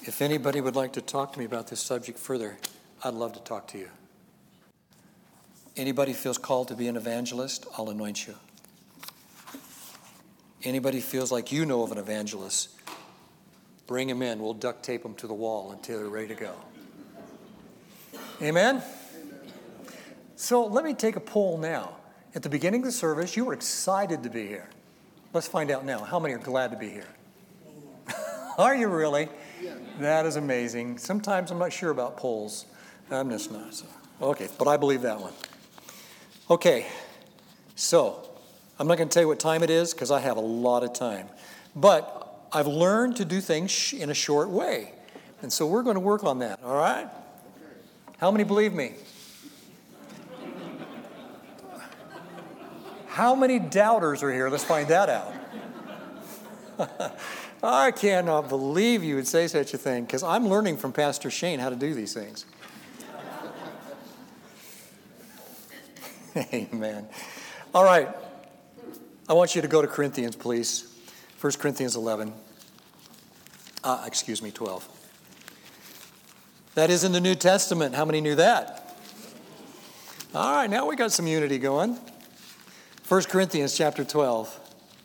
If anybody would like to talk to me about this subject further, I'd love to talk to you. Anybody feels called to be an evangelist, I'll anoint you. Anybody feels like you know of an evangelist, bring him in. We'll duct tape him to the wall until they're ready to go. Amen? So let me take a poll now. At the beginning of the service, you were excited to be here. Let's find out now. How many are glad to be here? Are you really? Yeah. That is amazing. Sometimes I'm not sure about polls. I'm just not. So. Okay, but I believe that one. Okay, so I'm not going to tell you what time it is because I have a lot of time. But I've learned to do things in a short way. And so we're going to work on that, all right? How many believe me? How many doubters are here? Let's find that out. I cannot believe you would say such a thing because I'm learning from Pastor Shane how to do these things. Amen. All right. I want you to go to Corinthians, please. 1 Corinthians 12. That is in the New Testament. How many knew that? All right, now we got some unity going. 1 Corinthians chapter 12.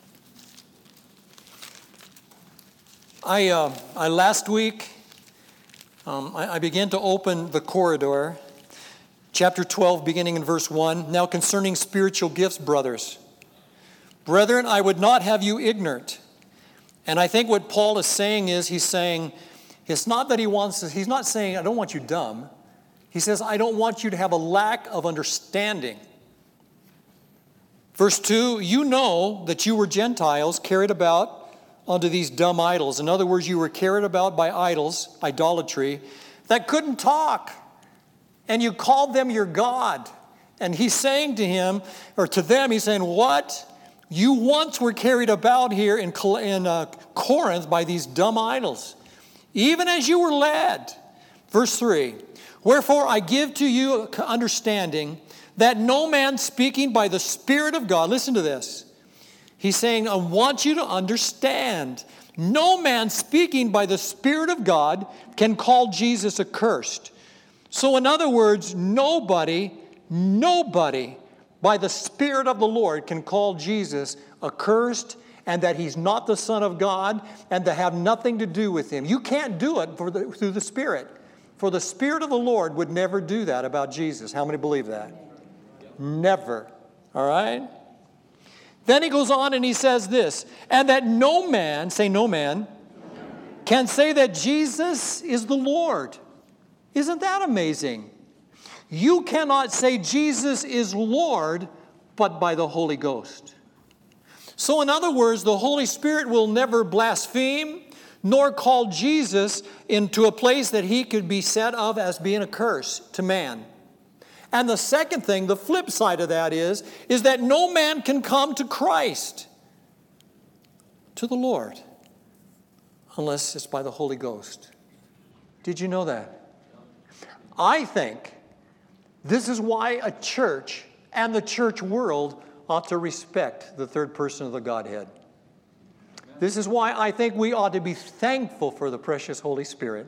Last week, I began to open the corridor. Chapter 12, beginning in verse 1. Now concerning spiritual gifts, brothers. Brethren, I would not have you ignorant. And I think what Paul is saying is, he's saying, it's not that he's not saying, I don't want you dumb. He says, I don't want you to have a lack of understanding. Verse 2, you know that you were Gentiles carried about unto these dumb idols. In other words, you were carried about by idols, idolatry, that couldn't talk. And you called them your God. And he's saying to him, or to them, he's saying, what? You once were carried about here in Corinth by these dumb idols, even as you were led. Verse 3, wherefore I give to you understanding that no man speaking by the Spirit of God, listen to this. He's saying, I want you to understand, no man speaking by the Spirit of God can call Jesus accursed. So in other words, nobody by the Spirit of the Lord can call Jesus accursed and that he's not the Son of God and to have nothing to do with him. You can't do it through the Spirit. For the Spirit of the Lord would never do that about Jesus. How many believe that? Never. All right? Then he goes on and he says this, and that no man, say no man, can say that Jesus is the Lord. Isn't that amazing? You cannot say Jesus is Lord, but by the Holy Ghost. So in other words, the Holy Spirit will never blaspheme, nor call Jesus into a place that he could be said of as being a curse to man. And the second thing, the flip side of that is that no man can come to Christ, to the Lord, unless it's by the Holy Ghost. Did you know that? I think this is why a church and the church world ought to respect the third person of the Godhead. This is why I think we ought to be thankful for the precious Holy Spirit.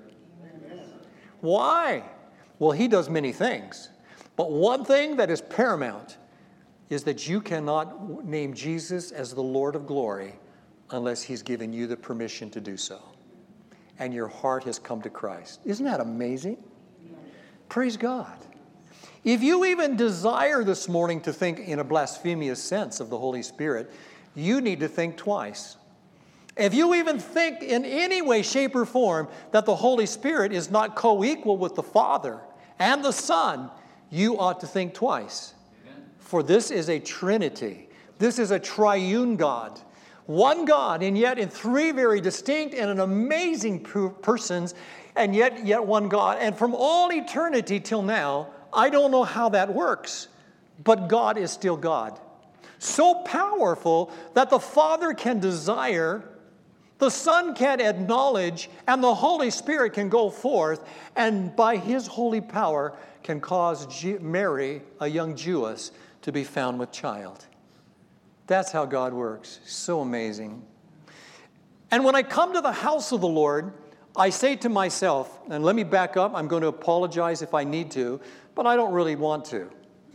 Why? Well, he does many things. But one thing that is paramount is that you cannot name Jesus as the Lord of glory unless he's given you the permission to do so. And your heart has come to Christ. Isn't that amazing? Praise God. If you even desire this morning to think in a blasphemous sense of the Holy Spirit, you need to think twice. If you even think in any way, shape, or form that the Holy Spirit is not co-equal with the Father and the Son, you ought to think twice. Amen. For this is a Trinity. This is a triune God. One God, and yet in three very distinct and an amazing persons, and yet one God. And from all eternity till now, I don't know how that works, but God is still God. So powerful that the Father can desire, the Son can acknowledge, and the Holy Spirit can go forth, and by his holy power can cause Mary, a young Jewess, to be found with child. That's how God works. So amazing. And when I come to the house of the Lord, I say to myself, and let me back up, I'm going to apologize if I need to, but I don't really want to.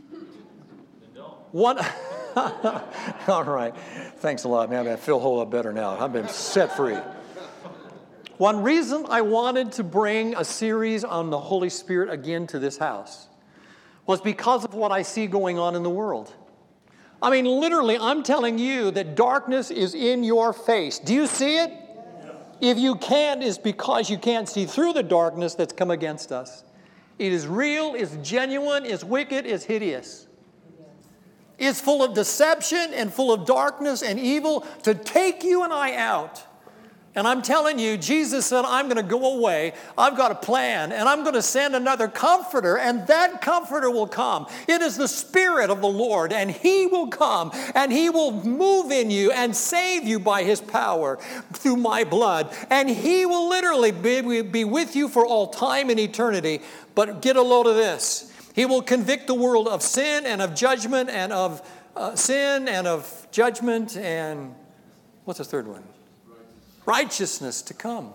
One, all right. Thanks a lot, man. I feel a whole lot better now. I've been set free. One reason I wanted to bring a series on the Holy Spirit again to this house was because of what I see going on in the world. I mean, literally, I'm telling you that darkness is in your face. Do you see it? If you can't, it's because you can't see through the darkness that's come against us. It is real, it's genuine, it's wicked, it's hideous. It's full of deception and full of darkness and evil to take you and I out. And I'm telling you, Jesus said, I'm going to go away. I've got a plan, and I'm going to send another comforter, and that comforter will come. It is the Spirit of the Lord, and He will come, and He will move in you and save you by His power through my blood. And He will literally be with you for all time and eternity. But get a load of this. He will convict the world of sin and of judgment and of sin and of judgment and what's the third one? Righteousness to come.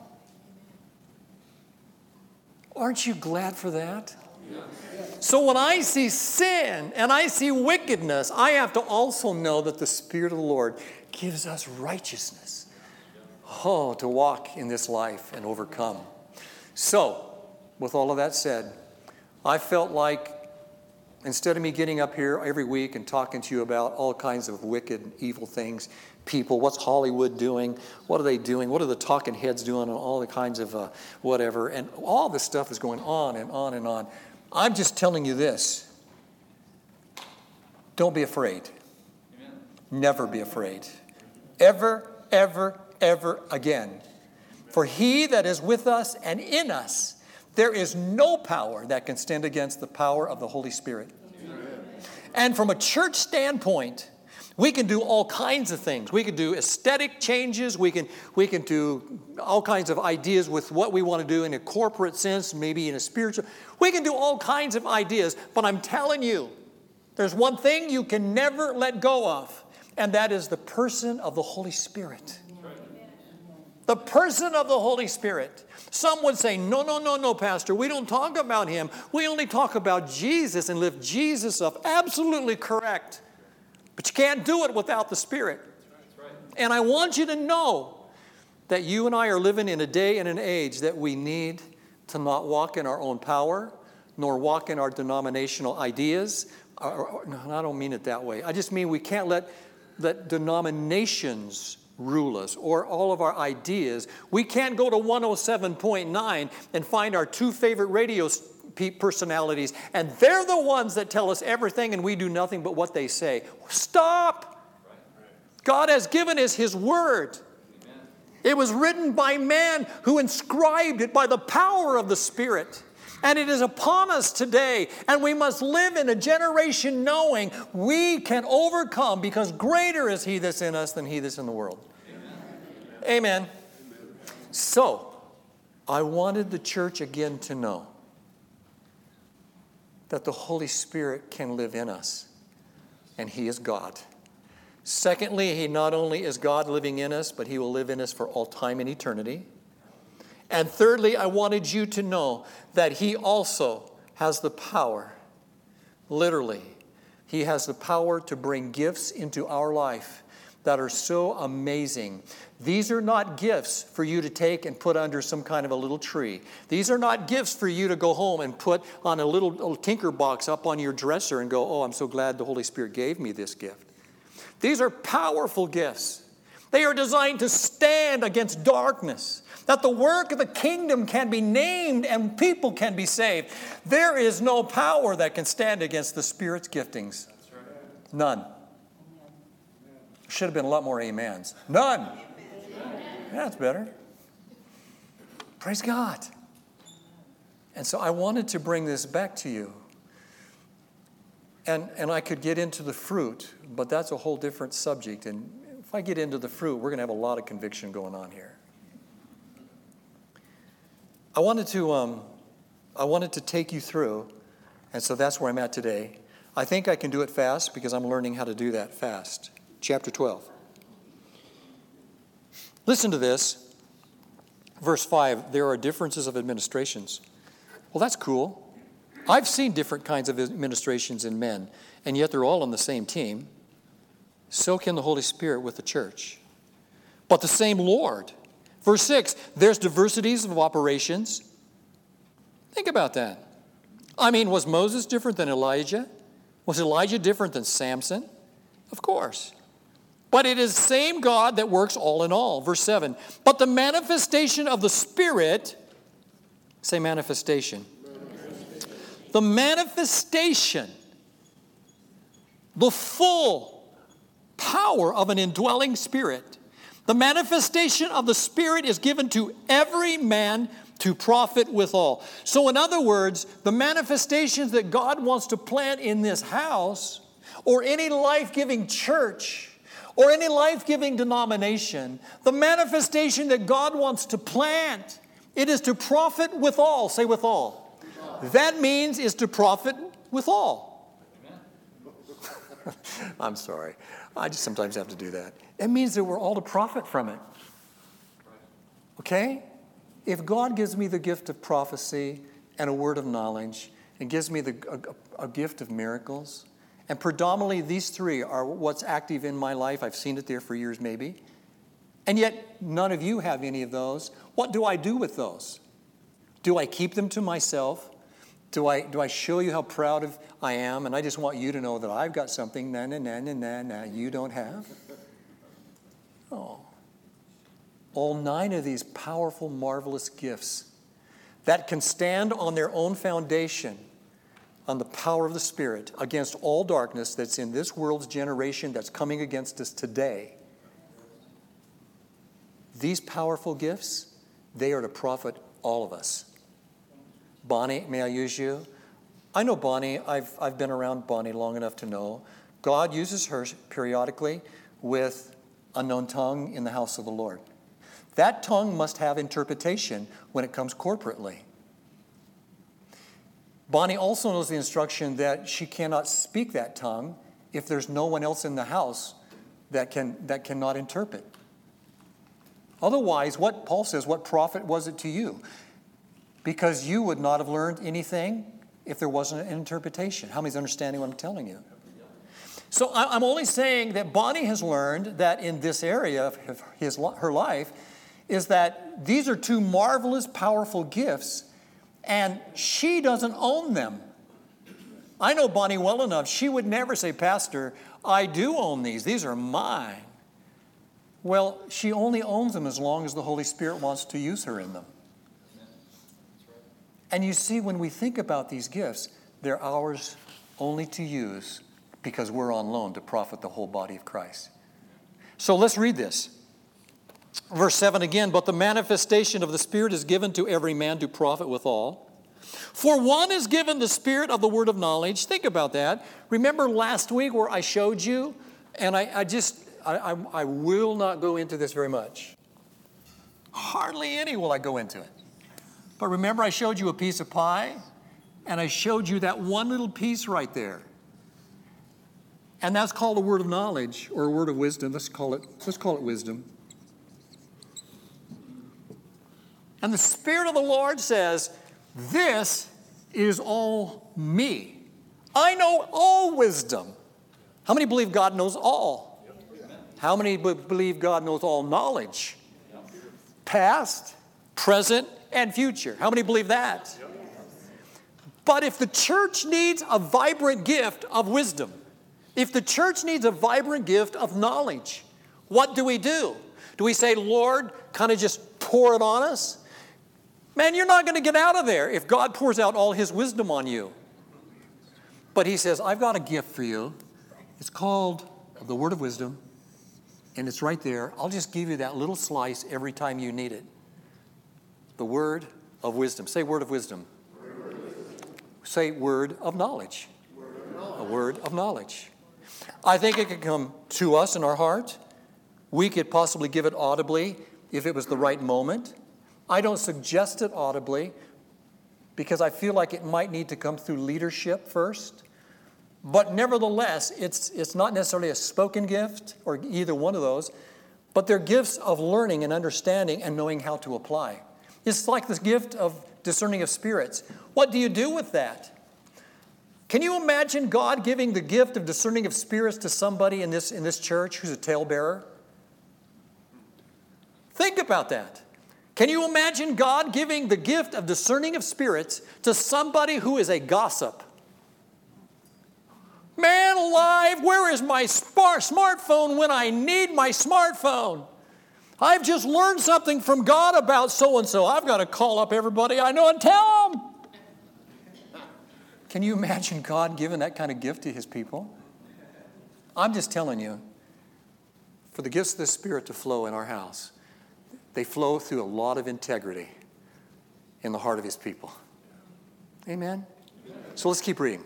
Aren't you glad for that? Yes. So when I see sin and I see wickedness, I have to also know that the Spirit of the Lord gives us righteousness. Oh, to walk in this life and overcome. So, with all of that said, I felt like instead of me getting up here every week and talking to you about all kinds of wicked, evil things, people, what's Hollywood doing, what are they doing, what are the talking heads doing, and all the kinds of whatever, and all this stuff is going on and on and on. I'm just telling you this. Don't be afraid. Amen. Never be afraid. Ever, ever, ever again. For He that is with us and in us, there is no power that can stand against the power of the Holy Spirit. Amen. And from a church standpoint, we can do all kinds of things. We can do aesthetic changes. We can do all kinds of ideas with what we want to do in a corporate sense, maybe in a spiritual. We can do all kinds of ideas, but I'm telling you, there's one thing you can never let go of, and that is the person of the Holy Spirit. The person of the Holy Spirit. Some would say, no, Pastor, we don't talk about Him. We only talk about Jesus and lift Jesus up. Absolutely correct. But you can't do it without the Spirit. And I want you to know that you and I are living in a day and an age that we need to not walk in our own power, nor walk in our denominational ideas. No, I don't mean it that way. I just mean we can't let denominations rule us or all of our ideas. We can't go to 107.9 and find our two favorite radio personalities, and they're the ones that tell us everything and we do nothing but what they say. Stop! God has given us His Word. It was written by man who inscribed it by the power of the Spirit. And it is upon us today, and we must live in a generation knowing we can overcome because greater is He that's in us than he that's in the world. Amen. Amen. So, I wanted the church again to know that the Holy Spirit can live in us, and He is God. Secondly, He not only is God living in us, but He will live in us for all time and eternity. And thirdly, I wanted you to know that He also has the power, literally, He has the power to bring gifts into our life that are so amazing. These are not gifts for you to take and put under some kind of a little tree. These are not gifts for you to go home and put on a little tinker box up on your dresser and go, oh, I'm so glad the Holy Spirit gave me this gift. These are powerful gifts. They are designed to stand against darkness, that the work of the kingdom can be named and people can be saved. There is no power that can stand against the Spirit's giftings. None. Should have been a lot more amens. None. Yeah, that's better. Praise God. And so I wanted to bring this back to you. And I could get into the fruit, but that's a whole different subject. And if I get into the fruit, we're going to have a lot of conviction going on here. I wanted to take you through, and so that's where I'm at today. I think I can do it fast because I'm learning how to do that fast. Chapter 12. Listen to this. Verse 5, there are differences of administrations. Well, that's cool. I've seen different kinds of administrations in men, and yet they're all on the same team. So can the Holy Spirit with the church. But the same Lord. Verse 6, there's diversities of operations. Think about that. I mean, was Moses different than Elijah? Was Elijah different than Samson? Of course. But it is the same God that works all in all. Verse 7, but the manifestation of the Spirit, say manifestation. The manifestation, the full power of an indwelling Spirit. The manifestation of the Spirit is given to every man to profit withal. So in other words, the manifestations that God wants to plant in this house, or any life-giving church, or any life-giving denomination, the manifestation that God wants to plant, it is to profit withal. Say withal. That means is to profit withal. I'm sorry. I just sometimes have to do that. It means that we're all to profit from it. Okay? If God gives me the gift of prophecy and a word of knowledge and gives me a gift of miracles, and predominantly these three are what's active in my life. I've seen it there for years maybe. And yet none of you have any of those. What do I do with those? Do I keep them to myself? Do I show you how proud I am, and I just want you to know that I've got something you don't have? Oh. All 9 of these powerful, marvelous gifts that can stand on their own foundation on the power of the Spirit against all darkness that's in this world's generation that's coming against us today. These powerful gifts, they are to profit all of us. Bonnie, may I use you? I know Bonnie. I've been around Bonnie long enough to know God uses her periodically with unknown tongue in the house of the Lord. That tongue must have interpretation when it comes corporately. Bonnie also knows the instruction that she cannot speak that tongue if there's no one else in the house that cannot interpret. Otherwise, what Paul says, what profit was it to you? Because you would not have learned anything if there wasn't an interpretation. How many's understanding what I'm telling you? So I'm only saying that Bonnie has learned that in this area of her life is that these are 2 marvelous, powerful gifts, and she doesn't own them. I know Bonnie well enough. She would never say, Pastor, I do own these. These are mine. Well, she only owns them as long as the Holy Spirit wants to use her in them. And you see, when we think about these gifts, they're ours only to use because we're on loan to profit the whole body of Christ. So let's read this. Verse 7 again, but the manifestation of the Spirit is given to every man to profit withal. For one is given the Spirit of the word of knowledge. Think about that. Remember last week where I showed you, and I will not go into this very much. Hardly any will I go into it. But remember I showed you a piece of pie, and I showed you that one little piece right there. And that's called a word of knowledge or a word of wisdom. Let's call it wisdom. And the Spirit of the Lord says, this is all me. I know all wisdom. How many believe God knows all? How many believe God knows all knowledge? Past, present, and future. How many believe that? But if the church needs a vibrant gift of wisdom, if the church needs a vibrant gift of knowledge, what do? Do we say, Lord, kind of just pour it on us? Man, you're not going to get out of there if God pours out all his wisdom on you. But he says, I've got a gift for you. It's called the word of wisdom, and it's right there. I'll just give you that little slice every time you need it. The word of wisdom. Say word of wisdom. Word of wisdom. Say word of knowledge. A word of knowledge. I think it could come to us in our heart. We could possibly give it audibly if it was the right moment. I don't suggest it audibly because I feel like it might need to come through leadership first. But nevertheless, it's not necessarily a spoken gift or either one of those, but they're gifts of learning and understanding and knowing how to apply. It's like the gift of discerning of spirits. What do you do with that? Can you imagine God giving the gift of discerning of spirits to somebody in this church who's a talebearer? Think about that. Can you imagine God giving the gift of discerning of spirits to somebody who is a gossip? Man alive, where is my smartphone when I need my smartphone? I've just learned something from God about so-and-so. I've got to call up everybody I know and tell them. Can you imagine God giving that kind of gift to his people? I'm just telling you, for the gifts of the Spirit to flow in our house, they flow through a lot of integrity in the heart of his people. Amen? So let's keep reading.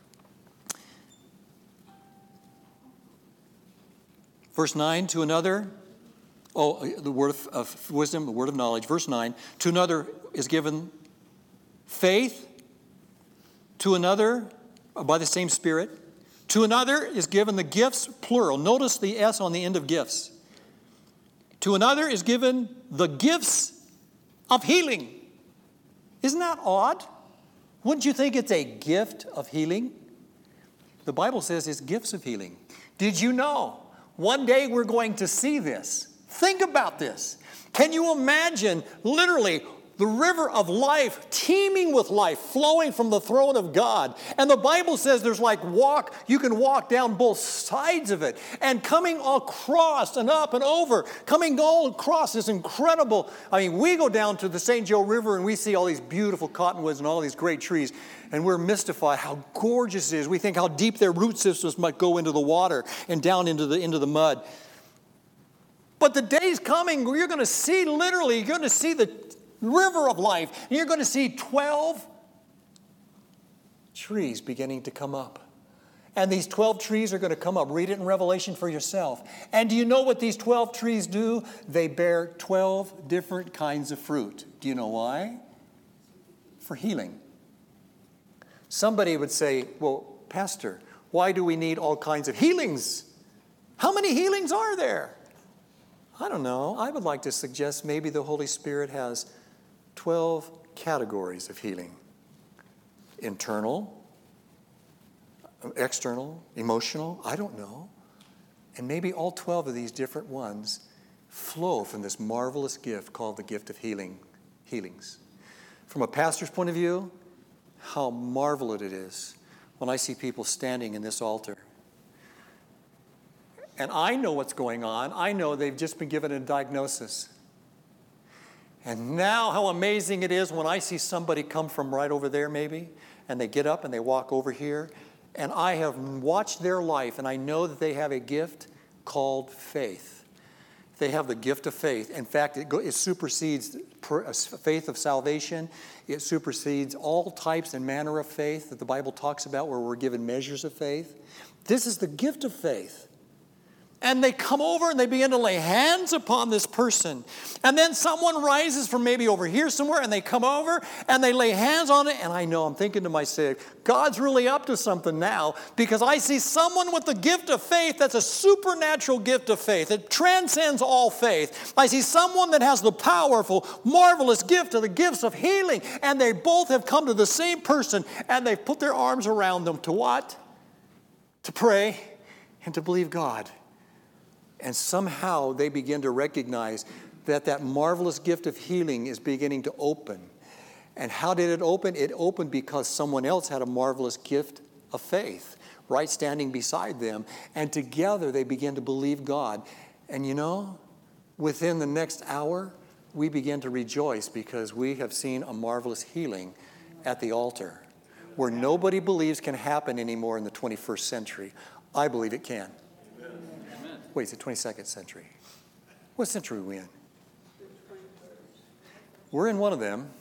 Verse 9, to another, the word of wisdom, the word of knowledge. Verse 9, to another is given faith, to another, by the same Spirit. To another is given the gifts, plural. Notice the S on the end of gifts. To another is given the gifts of healing. Isn't that odd? Wouldn't you think it's a gift of healing? The Bible says it's gifts of healing. Did you know? One day we're going to see this. Think about this. Can you imagine literally the river of life, teeming with life, flowing from the throne of God? And the Bible says there's you can walk down both sides of it, and coming across and up and over, coming all across this incredible, we go down to the St. Joe River and we see all these beautiful cottonwoods and all these great trees, and we're mystified how gorgeous it is. We think how deep their root systems might go into the water and down into the mud. But the day's coming where you're going to see the river of life. And you're going to see 12 trees beginning to come up. And these 12 trees are going to come up. Read it in Revelation for yourself. And do you know what these 12 trees do? They bear 12 different kinds of fruit. Do you know why? For healing. Somebody would say, well, Pastor, why do we need all kinds of healings? How many healings are there? I don't know. I would like to suggest maybe the Holy Spirit has 12 categories of healing. Internal, external, emotional, I don't know. And maybe all 12 of these different ones flow from this marvelous gift called the gift of healings. From a pastor's point of view, how marvelous it is when I see people standing in this altar. And I know what's going on. I know they've just been given a diagnosis. And now how amazing it is when I see somebody come from right over there maybe, and they get up and they walk over here, and I have watched their life, and I know that they have a gift called faith. They have the gift of faith. In fact, it supersedes faith of salvation. It supersedes all types and manner of faith that the Bible talks about where we're given measures of faith. This is the gift of faith. And they come over and they begin to lay hands upon this person. And then someone rises from maybe over here somewhere, and they come over and they lay hands on it. And I know, I'm thinking to myself, God's really up to something now, because I see someone with the gift of faith that's a supernatural gift of faith. It transcends all faith. I see someone that has the powerful, marvelous gift of the gifts of healing. And they both have come to the same person, and they've put their arms around them to what? To pray and to believe God. And somehow they begin to recognize that marvelous gift of healing is beginning to open. And how did it open? It opened because someone else had a marvelous gift of faith, right standing beside them. And together they began to believe God. And you know, within the next hour, we begin to rejoice because we have seen a marvelous healing at the altar where nobody believes can happen anymore in the 21st century. I believe it can. Wait, it's the 22nd century. What century are we in? We're in one of them.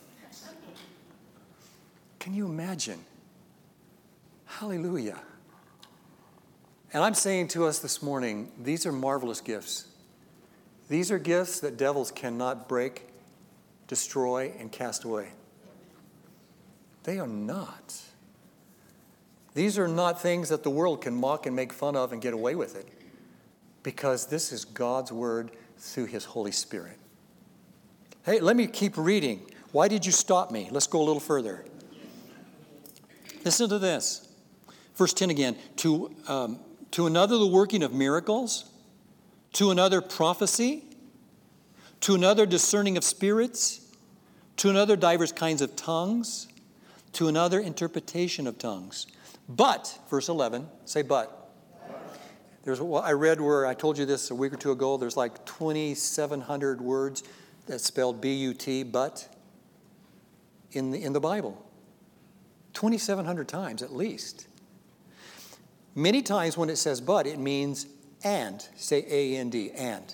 Can you imagine? Hallelujah. And I'm saying to us this morning, these are marvelous gifts. These are gifts that devils cannot break, destroy, and cast away. They are not. These are not things that the world can mock and make fun of and get away with it. Because this is God's word through his Holy Spirit. Hey, let me keep reading. Why did you stop me? Let's go a little further. Listen to this. Verse 10 again. To another the working of miracles, to another prophecy, to another discerning of spirits, to another divers kinds of tongues, to another interpretation of tongues. But, verse 11, say but. I read where I told you this a week or two ago. There's like 2,700 words that's spelled B-U-T, but, in the Bible. 2,700 times at least. Many times when it says but, it means and. Say A-N-D, and.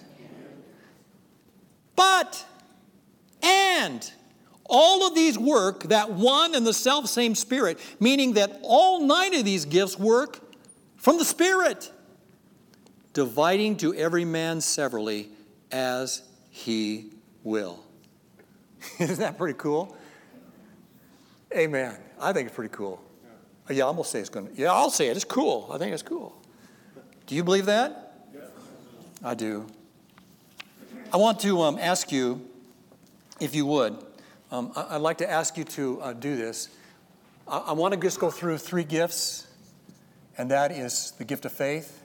But, and. All of these work that one and the self-same Spirit, meaning that all 9 of these gifts work from the Spirit, dividing to every man severally as he will. Isn't that pretty cool? Amen. I think it's pretty cool. Yeah, I'm going to say it's going to. Yeah, I'll say it. It's cool. I think it's cool. Do you believe that? Yes. I do. I want to ask you, if you would, I'd like to ask you to do this. I want to just go through 3 gifts, and that is the gift of faith.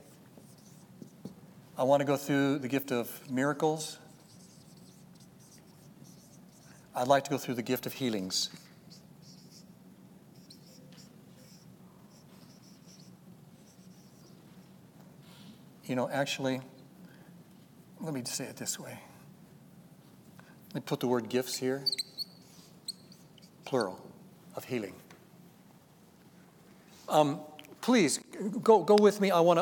I want to go through the gift of miracles. I'd like to go through the gift of healings. You know, actually, let me say it this way. Let me put the word gifts here. Plural of healing. Please go with me. I want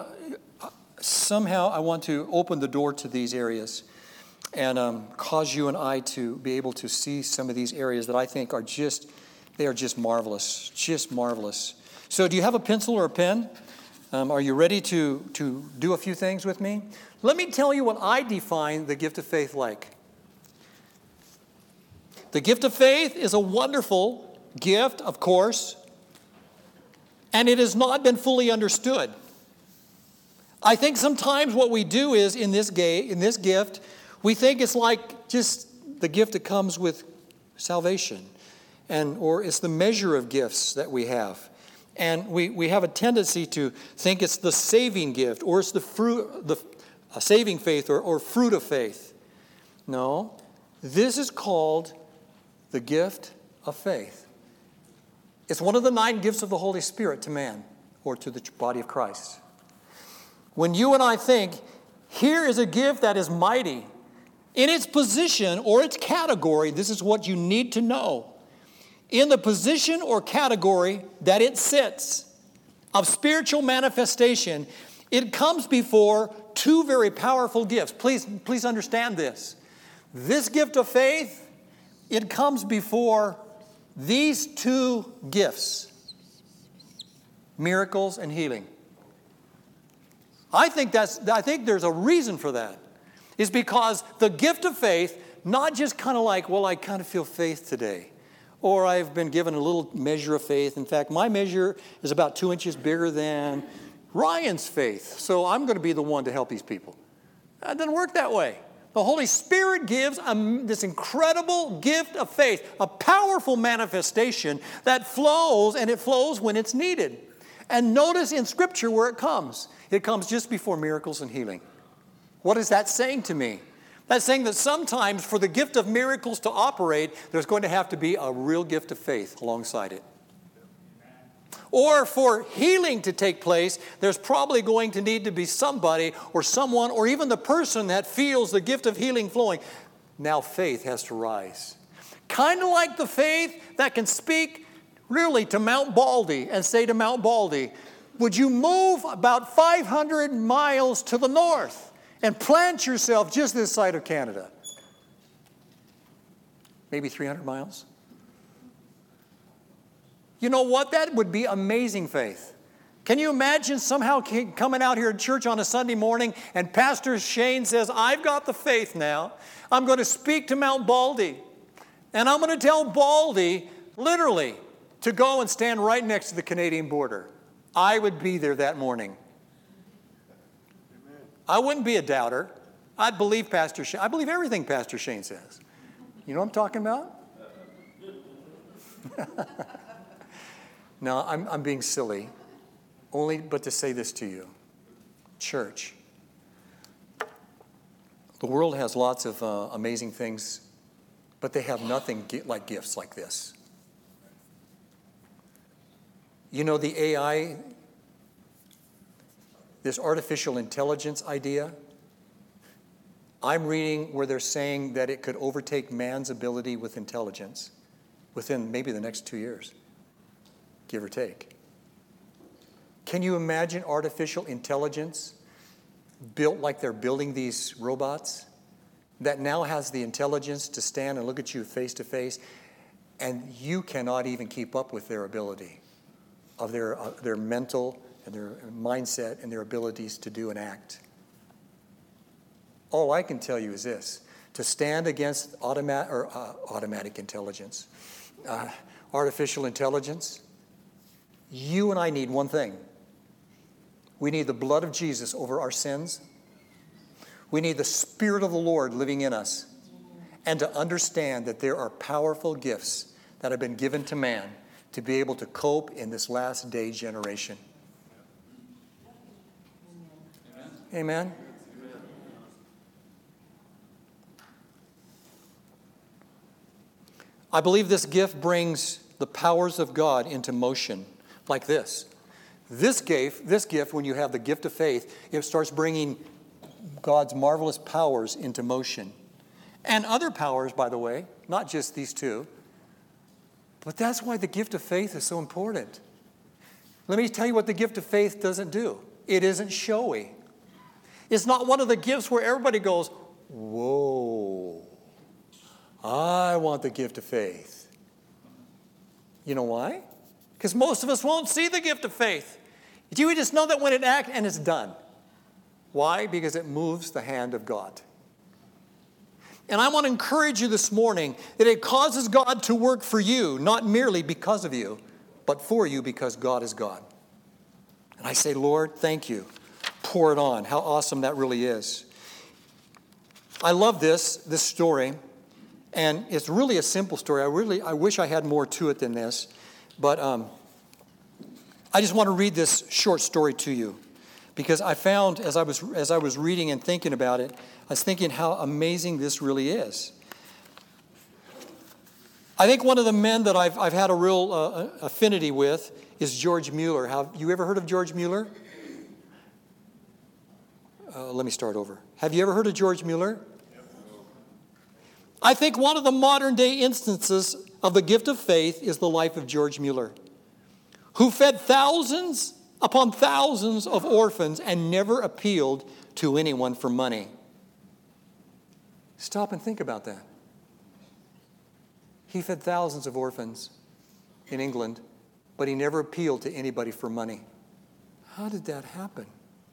to open the door to these areas and cause you and I to be able to see some of these areas that I think are just marvelous, just marvelous. So, do you have a pencil or a pen? Are you ready to do a few things with me? Let me tell you what I define the gift of faith like. The gift of faith is a wonderful gift, of course, and it has not been fully understood. I think sometimes what we do is in this gift, we think it's like just the gift that comes with salvation, or it's the measure of gifts that we have. And we have a tendency to think it's the saving gift, or it's the fruit, a saving faith, or fruit of faith. No, this is called the gift of faith. It's one of the 9 gifts of the Holy Spirit to man, or to the body of Christ. When you and I think, here is a gift that is mighty, in its position or its category, this is what you need to know. In the position or category that it sits of spiritual manifestation, it comes before 2 very powerful gifts. Please understand this. This gift of faith, it comes before these 2 gifts, miracles and healing. I think there's a reason for that. It's because the gift of faith, not just kind of like, well, I kind of feel faith today. Or I've been given a little measure of faith. In fact, my measure is about 2 inches bigger than Ryan's faith. So I'm going to be the one to help these people. That doesn't work that way. The Holy Spirit gives this incredible gift of faith, a powerful manifestation that flows, and it flows when it's needed. And notice in Scripture where it comes. It comes just before miracles and healing. What is that saying to me? That's saying that sometimes for the gift of miracles to operate, there's going to have to be a real gift of faith alongside it. Or for healing to take place, there's probably going to need to be somebody or someone or even the person that feels the gift of healing flowing. Now faith has to rise. Kind of like the faith that can speak really to Mount Baldy and say to Mount Baldy, would you move about 500 miles to the north and plant yourself just this side of Canada? Maybe 300 miles? You know what? That would be amazing faith. Can you imagine somehow coming out here at church on a Sunday morning and Pastor Shane says, I've got the faith now. I'm going to speak to Mount Baldy. And I'm going to tell Baldy, literally, to go and stand right next to the Canadian border. I would be there that morning. Amen. I wouldn't be a doubter. I'd believe Pastor Shane. I believe everything Pastor Shane says. You know what I'm talking about? Now, I'm being silly, only but to say this to you. Church, the world has lots of amazing things, but they have nothing like gifts like this. You know, the AI, this artificial intelligence idea, I'm reading where they're saying that it could overtake man's ability with intelligence within maybe the next 2 years, give or take. Can you imagine artificial intelligence built like they're building these robots that now has the intelligence to stand and look at you face to face, and you cannot even keep up with their ability of their mental and their mindset and their abilities to do and act? All I can tell you is this: to stand against automatic intelligence, artificial intelligence, you and I need one thing. We need the blood of Jesus over our sins. We need the Spirit of the Lord living in us. And to understand that there are powerful gifts that have been given to man to be able to cope in this last day generation. Amen? I believe this gift brings the powers of God into motion like this. This gift, when you have the gift of faith, it starts bringing God's marvelous powers into motion. And other powers, by the way, not just these two. But that's why the gift of faith is so important. Let me tell you what the gift of faith doesn't do. It isn't showy. It's not one of the gifts where everybody goes, whoa, I want the gift of faith. You know why? Because most of us won't see the gift of faith. Do we just know that when it acts and it's done? Why? Because it moves the hand of God. And I want to encourage you this morning that it causes God to work for you, not merely because of you, but for you because God is God. And I say, Lord, thank you. Pour it on. How awesome that really is. I love this story. And it's really a simple story. I wish I had more to it than this. But I just want to read this short story to you, because I found as I was reading and thinking about it, I was thinking how amazing this really is. I think one of the men that I've had a real affinity with is George Mueller. Have you ever heard of George Mueller? Let me start over. Have you ever heard of George Mueller? I think one of the modern day instances of the gift of faith is the life of George Mueller, who fed thousands upon thousands of orphans and never appealed to anyone for money. Stop and think about that. He fed thousands of orphans in England, but he never appealed to anybody for money. How did that happen?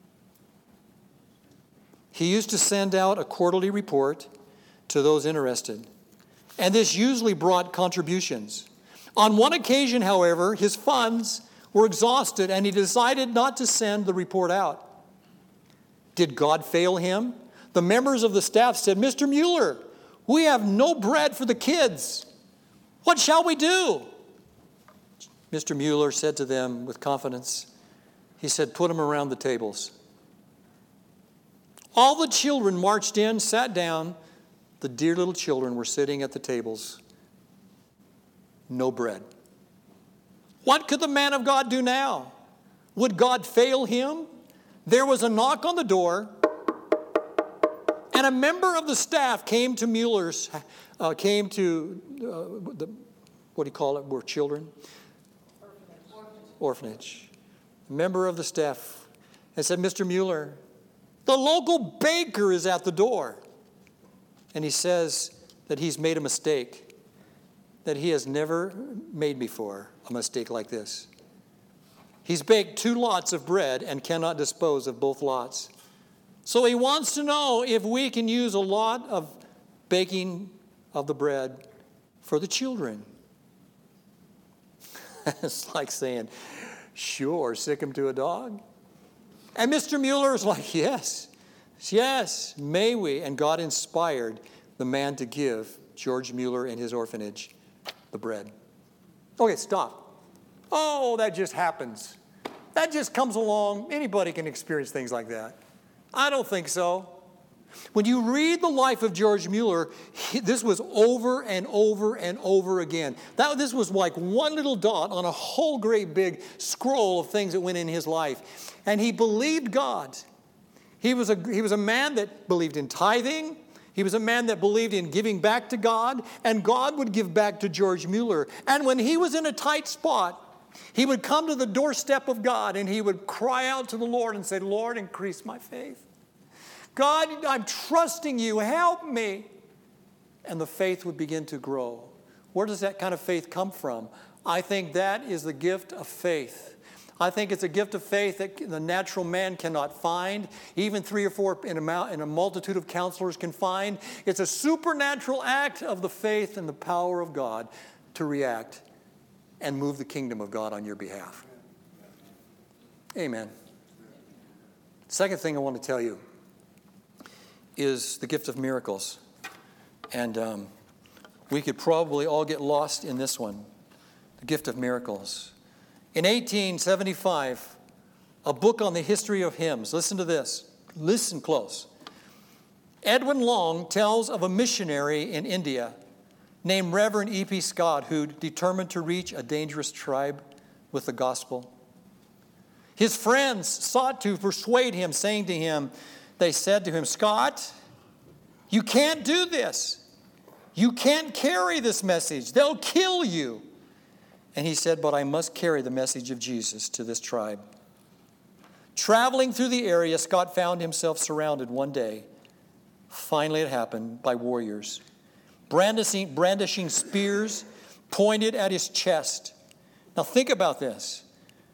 He used to send out a quarterly report to those interested, and this usually brought contributions. On one occasion, however, his funds were exhausted and he decided not to send the report out. Did God fail him? The members of the staff said, Mr. Mueller, we have no bread for the kids. What shall we do? Mr. Mueller said to them with confidence, he said, put them around the tables. All the children marched in, sat down. The dear little children were sitting at the tables. No bread. What could the man of God do now? Would God fail him? There was a knock on the door, and a member of the staff came to Mueller's, what do you call it, where children? Orphanage. A member of the staff and said, Mr. Mueller, the local baker is at the door. And he says that he's made a mistake that he has never made before, a mistake like this. He's baked 2 lots of bread and cannot dispose of both lots. So he wants to know if we can use a lot of baking of the bread for the children. It's like saying, sure, sick him to a dog. And Mr. Mueller is like, yes, may we. And God inspired the man to give George Mueller and his orphanage the bread. Okay, stop. Oh, that just happens. That just comes along. Anybody can experience things like that. I don't think so. When you read the life of George Mueller, this was over and over and over again. This was like one little dot on a whole great big scroll of things that went in his life. And he believed God. He was a man that believed in tithing. He was a man that believed in giving back to God. And God would give back to George Mueller. And when he was in a tight spot, he would come to the doorstep of God and he would cry out to the Lord and say, Lord, increase my faith. God, I'm trusting you. Help me. And the faith would begin to grow. Where does that kind of faith come from? I think that is the gift of faith. I think it's a gift of faith that the natural man cannot find. Even 3 or 4 in a multitude of counselors can find. It's a supernatural act of the faith and the power of God to react and move the kingdom of God on your behalf. Amen. Second thing I want to tell you is the gift of miracles. And we could probably all get lost in this one, the gift of miracles. In 1875, a book on the history of hymns, listen to this, listen close. Edwin Long tells of a missionary in India named Reverend E.P. Scott who determined to reach a dangerous tribe with the gospel. His friends sought to persuade him, saying to him, they said to him, Scott, you can't do this. You can't carry this message. They'll kill you. And he said, but I must carry the message of Jesus to this tribe. Traveling through the area, Scott found himself surrounded one day. Finally, it happened by warriors, brandishing spears pointed at his chest. Now think about this.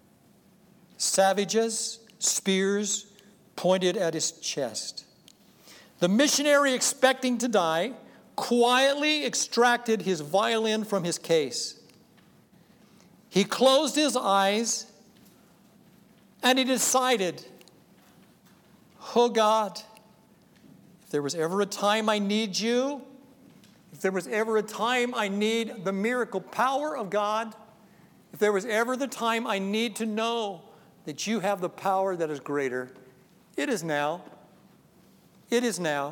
Savages, spears pointed at his chest. The missionary, expecting to die, quietly extracted his violin from his case. He closed his eyes and he decided, oh God, if there was ever a time I need you, if there was ever a time I need the miracle power of God, if there was ever the time I need to know that you have the power that is greater, it is now. It is now.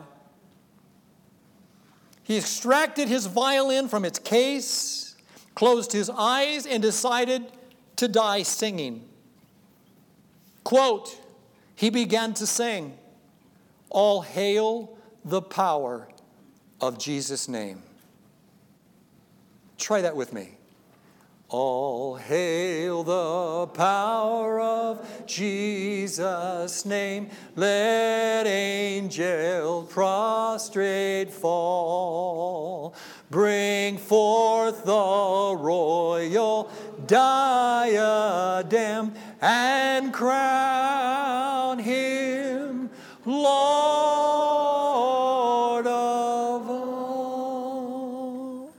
He extracted his violin from its case, closed his eyes, and decided to die singing. Quote, he began to sing, all hail the power of Jesus' name. Try that with me. All hail the power of Jesus' name. Let angels prostrate fall. Bring forth the royal diadem and crown him Lord of all.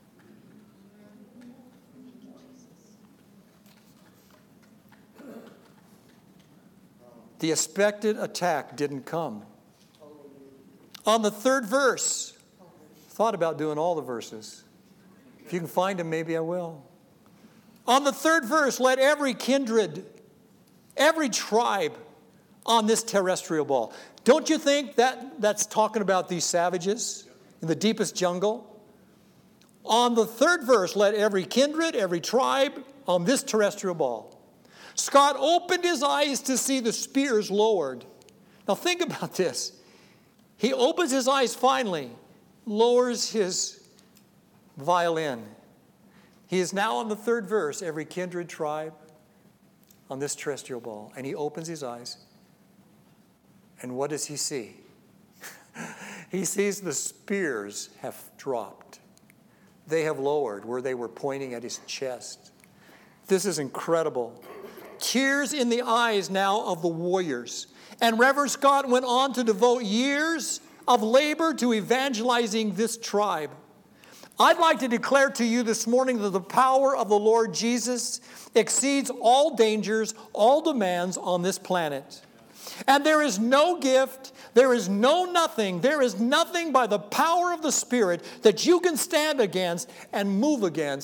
The expected attack didn't come. On the third verse, thought about doing all the verses. If you can find them, maybe I will. On the third verse, let every kindred, every tribe on this terrestrial ball. Don't you think that's talking about these savages in the deepest jungle? On the third verse, let every kindred, every tribe on this terrestrial ball. Scott opened his eyes to see the spears lowered. Now think about this. He opens his eyes finally, lowers his violin. He is now on the third verse, every kindred tribe on this terrestrial ball. And he opens his eyes. And what does he see? He sees the spears have dropped. They have lowered where they were pointing at his chest. This is incredible. Tears in the eyes now of the warriors. And Reverend Scott went on to devote years of labor to evangelizing this tribe. I'd like to declare to you this morning that the power of the Lord Jesus exceeds all dangers, all demands on this planet. And there is no gift, there is nothing by the power of the Spirit that you can stand against and move against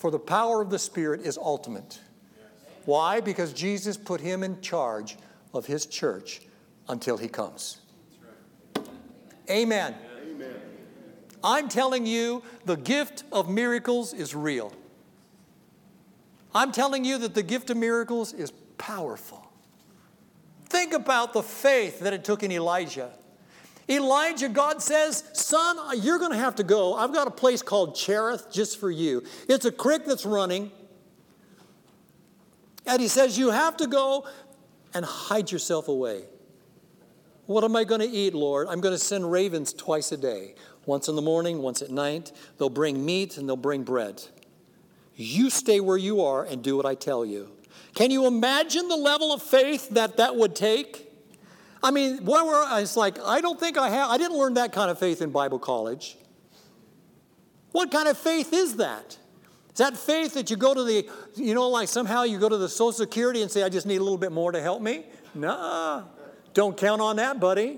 For the power of the Spirit is ultimate. Why? Because Jesus put him in charge of his church until he comes. Amen. Amen. I'm telling you, the gift of miracles is real. I'm telling you that the gift of miracles is powerful. Think about the faith that it took in Elijah. Elijah, God says, son, you're going to have to go. I've got a place called Cherith just for you. It's a creek that's running. And he says, you have to go and hide yourself away. What am I going to eat, Lord? I'm going to send ravens twice a day. Once in the morning, once at night. They'll bring meat and they'll bring bread. You stay where you are and do what I tell you. Can you imagine the level of faith that would take? I mean, it's like, I don't think I didn't learn that kind of faith in Bible college. What kind of faith is that? Is that faith that you go to like somehow you go to the Social Security and say, I just need a little bit more to help me? Nah, don't count on that, buddy.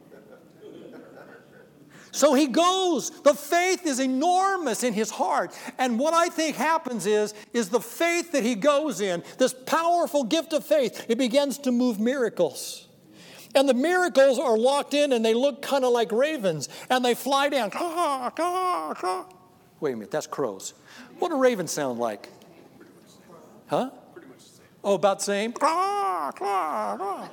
So he goes. The faith is enormous in his heart. And what I think happens is the faith that he goes in, this powerful gift of faith, it begins to move miracles. And the miracles are locked in and they look kind of like ravens. And they fly down. Caw, caw, caw. Wait a minute, that's crows. What do ravens sound like? Huh? Pretty much the same. Oh, about the same? Caw, caw, caw.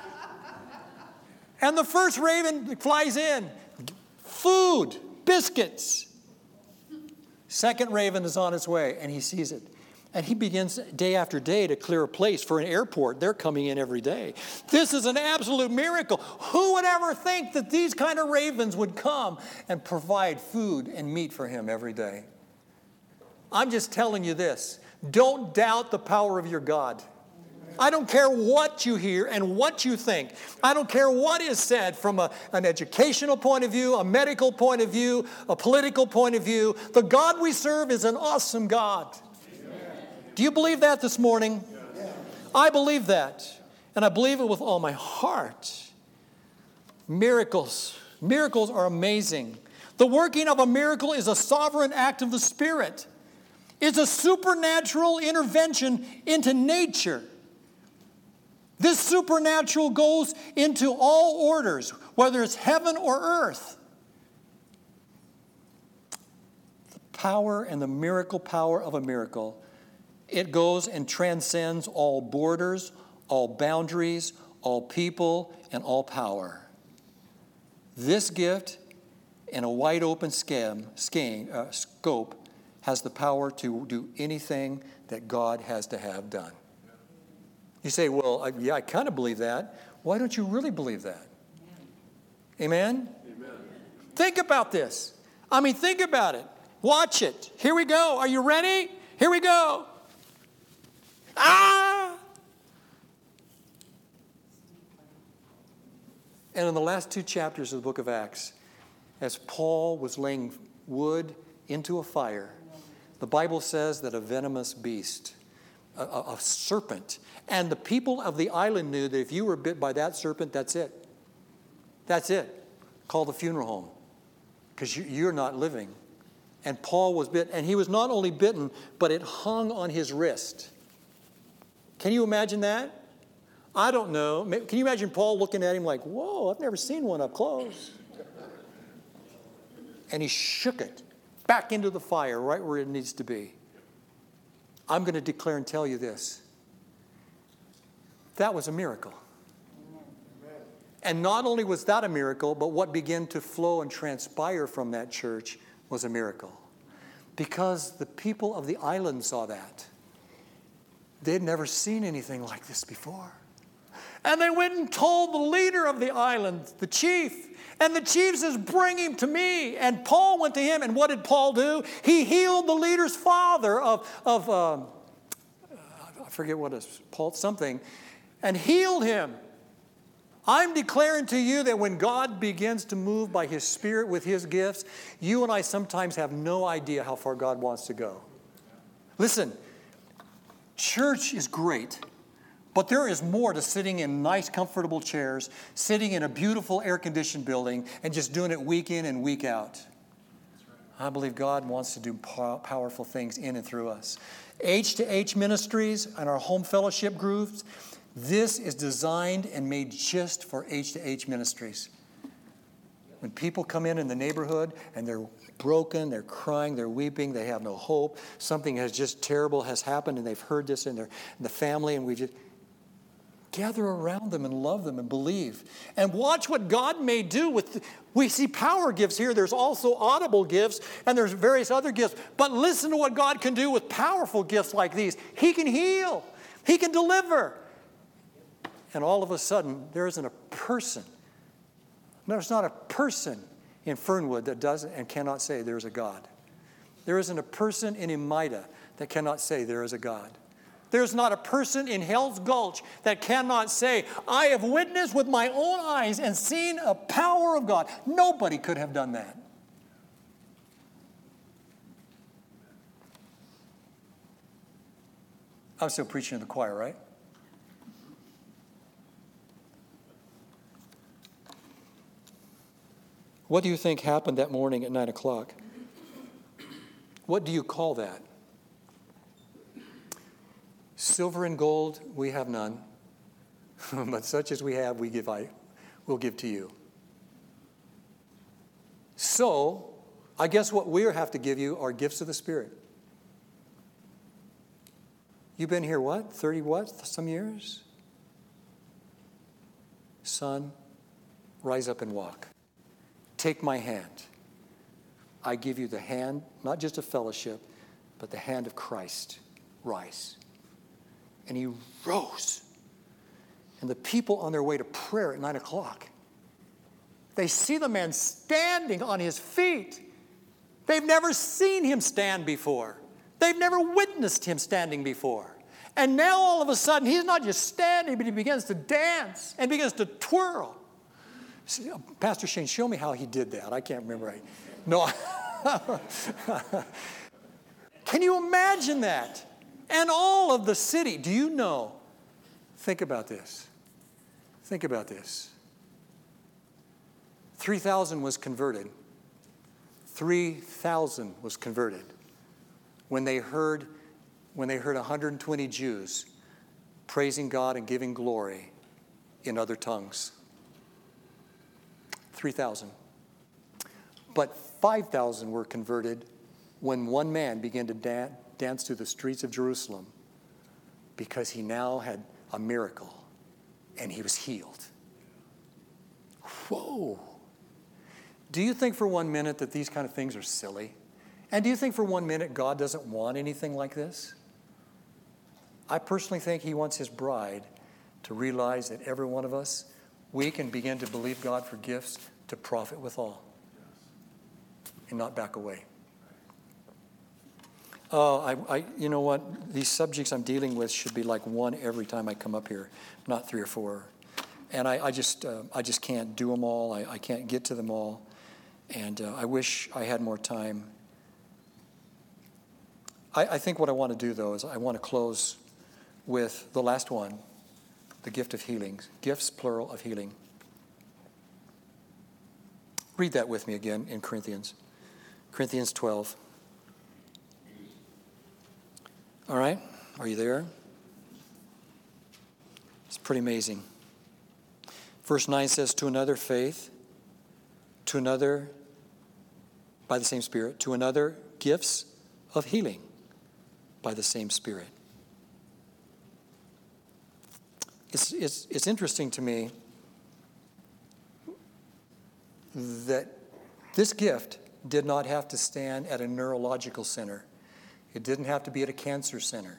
And the first raven flies in. Food, biscuits. Second raven is on its way and he sees it. And he begins day after day to clear a place for an airport. They're coming in every day. This is an absolute miracle. Who would ever think that these kind of ravens would come and provide food and meat for him every day? I'm just telling you this. Don't doubt the power of your God. I don't care what you hear and what you think. I don't care what is said from an educational point of view, a medical point of view, a political point of view. The God we serve is an awesome God. Do you believe that this morning? Yes. I believe that. And I believe it with all my heart. Miracles. Miracles are amazing. The working of a miracle is a sovereign act of the Spirit. It's a supernatural intervention into nature. This supernatural goes into all orders, whether it's heaven or earth. The power and the miracle power of a miracle, it goes and transcends all borders, all boundaries, all people, and all power. This gift, in a wide open scope, has the power to do anything that God has to have done. You say, well, I kind of believe that. Why don't you really believe that? Amen? Amen? Think about this. Think about it. Watch it. Here we go. Are you ready? Here we go. Ah! And in the last 2 chapters of the book of Acts, as Paul was laying wood into a fire, the Bible says that a venomous beast, a serpent, and the people of the island knew that if you were bit by that serpent, that's it. That's it. Call the funeral home, because you're not living. And Paul was bit, and he was not only bitten, but it hung on his wrist. Can you imagine that? I don't know. Can you imagine Paul looking at him like, whoa, I've never seen one up close. And he shook it back into the fire right where it needs to be. I'm going to declare and tell you this. That was a miracle. And not only was that a miracle, but what began to flow and transpire from that church was a miracle. Because the people of the island saw that. They'd never seen anything like this before. And they went and told the leader of the island, the chief. And the chief says, bring him to me. And Paul went to him. And what did Paul do? He healed the leader's father of I forget what it's, Paul something, and healed him. I'm declaring to you that when God begins to move by His Spirit with His gifts, you and I sometimes have no idea how far God wants to go. Listen, church is great, but there is more to sitting in nice, comfortable chairs, sitting in a beautiful air-conditioned building, and just doing it week in and week out. I believe God wants to do powerful things in and through us. H to H ministries and our home fellowship groups, this is designed and made just for H to H ministries. When people come in the neighborhood and they're broken, they're crying, they're weeping, they have no hope, something has just terrible has happened and they've heard this in the family, and we just gather around them and love them and believe. And watch what God may do with, we see power gifts here. There's also audible gifts and there's various other gifts. But listen to what God can do with powerful gifts like these. He can heal. He can deliver. And all of a sudden, there isn't a person. There's not a person in Fernwood that doesn't and cannot say there's a God. There isn't a person in Imida that cannot say there is a God. There's not a person in Hell's Gulch that cannot say, I have witnessed with my own eyes and seen a power of God. Nobody could have done that. I'm still preaching to the choir, right? What do you think happened that morning at 9 o'clock? What do you call that? Silver and gold we have none, but such as we have we'll give to you. So, I guess what we have to give you are gifts of the Spirit. You've been here what? 30 what? Some years? Son, rise up and walk. Take my hand. I give you the hand, not just of fellowship, but the hand of Christ. Rise. And he rose. And the people on their way to prayer at 9 o'clock, they see the man standing on his feet. They've never seen him stand before. They've never witnessed him standing before. And now all of a sudden, he's not just standing, but he begins to dance and begins to twirl. See, Pastor Shane, show me how he did that. I can't remember. No. Can you imagine that? And all of the city, do you know? Think about this. Think about this. 3,000 was converted. 3,000 was converted when they heard 120 Jews praising God and giving glory in other tongues. 3,000. But 5,000 were converted when one man began to dance through the streets of Jerusalem because he now had a miracle and he was healed. Whoa. Do you think for 1 minute that these kind of things are silly? And do you think for 1 minute God doesn't want anything like this? I personally think he wants his bride to realize that every one of us, we can begin to believe God for gifts to profit withal and not back away. You know what? These subjects I'm dealing with should be like one every time I come up here, not 3 or 4. And I just can't do them all. I can't get to them all. And I wish I had more time. I think what I want to do, though, is I want to close with the last one, the gift of healing. Gifts, plural, of healing. Read that with me again in Corinthians. Corinthians 12. All right? Are you there? It's pretty amazing. Verse 9 says, to another faith, to another by the same Spirit, to another gifts of healing by the same Spirit. It's interesting to me that this gift did not have to stand at a neurological center. It didn't have to be at a cancer center.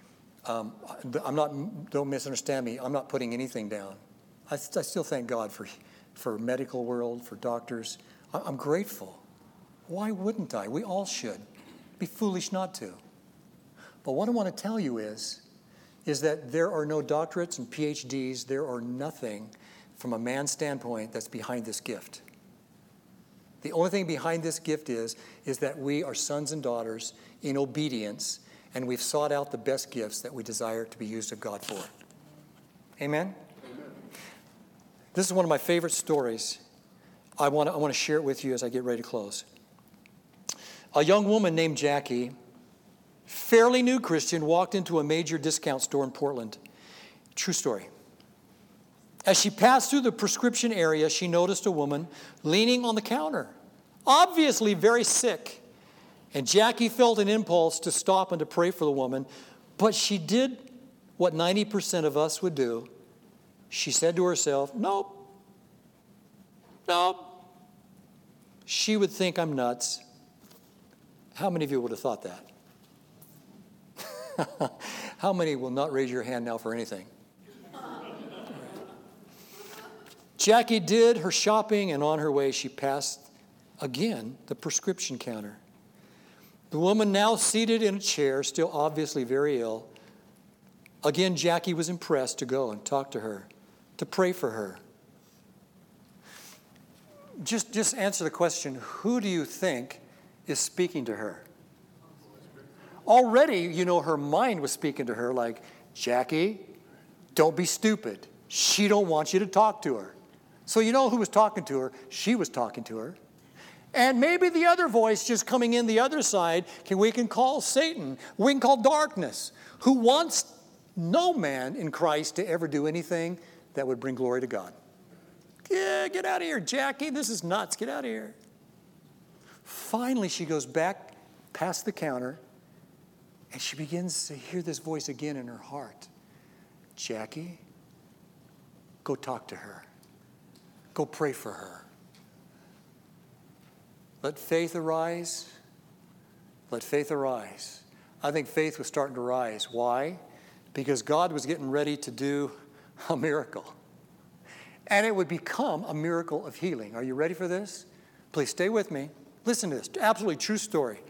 Don't misunderstand me. I'm not putting anything down. I still thank God for medical world, for doctors. I'm grateful. Why wouldn't I? We all should. It'd be foolish not to. But what I want to tell you is that there are no doctorates and PhDs. There are nothing from a man's standpoint that's behind this gift. The only thing behind this gift is that we are sons and daughters in obedience, and we've sought out the best gifts that we desire to be used of God for. Amen? This is one of my favorite stories. I want to share it with you as I get ready to close. A young woman named Jackie, fairly new Christian, walked into a major discount store in Portland. True story. As she passed through the prescription area, she noticed a woman leaning on the counter, obviously very sick. And Jackie felt an impulse to stop and to pray for the woman, but she did what 90% of us would do. She said to herself, nope. She would think I'm nuts. How many of you would have thought that? How many will not raise your hand now for anything? Jackie did her shopping, and on her way, she passed again the prescription counter. The woman now seated in a chair, still obviously very ill. Again, Jackie was impressed to go and talk to her, to pray for her. Just answer the question, who do you think is speaking to her? Already, her mind was speaking to her like, Jackie, don't be stupid. She don't want you to talk to her. So you know who was talking to her? She was talking to her. And maybe the other voice just coming in the other side, we can call Satan, we can call darkness, who wants no man in Christ to ever do anything that would bring glory to God. Yeah, get out of here, Jackie. This is nuts. Get out of here. Finally, she goes back past the counter, and she begins to hear this voice again in her heart. Jackie, go talk to her. Go pray for her. Let faith arise. Let faith arise. I think faith was starting to rise. Why? Because God was getting ready to do a miracle. And it would become a miracle of healing. Are you ready for this? Please stay with me. Listen to this. Absolutely true story.